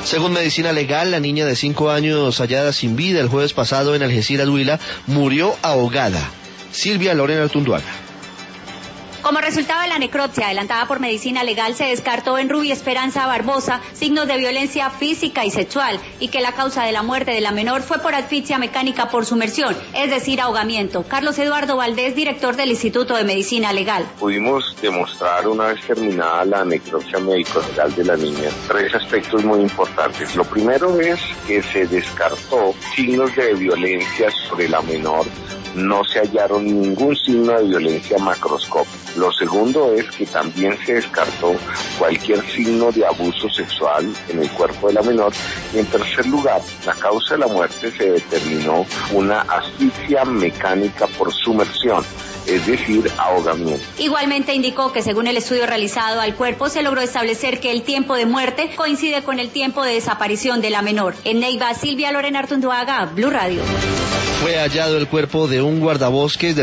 Según Medicina Legal, la niña de 5 años hallada sin vida el jueves pasado en Algeciras, Huila, murió ahogada. Silvia Lorena Artunduaga. Como resultado de la necropsia adelantada por Medicina Legal, se descartó en Ruby Esperanza Barbosa signos de violencia física y sexual y que la causa de la muerte de la menor fue por asfixia mecánica por sumersión, es decir, ahogamiento. Carlos Eduardo Valdés, director del Instituto de Medicina Legal. Pudimos demostrar una vez terminada la necropsia médico-legal de la niña 3 aspectos muy importantes. Lo primero es que se descartó signos de violencia sobre la menor. No se hallaron ningún signo de violencia macroscópica. Lo segundo es que también se descartó cualquier signo de abuso sexual en el cuerpo de la menor. Y en tercer lugar, la causa de la muerte se determinó una asfixia mecánica por sumersión, es decir, ahogamiento. Igualmente indicó que según el estudio realizado al cuerpo se logró establecer que el tiempo de muerte coincide con el tiempo de desaparición de la menor. En Neiva, Silvia Lorena Artunduaga, Blue Radio. Fue hallado el cuerpo de un guardabosques de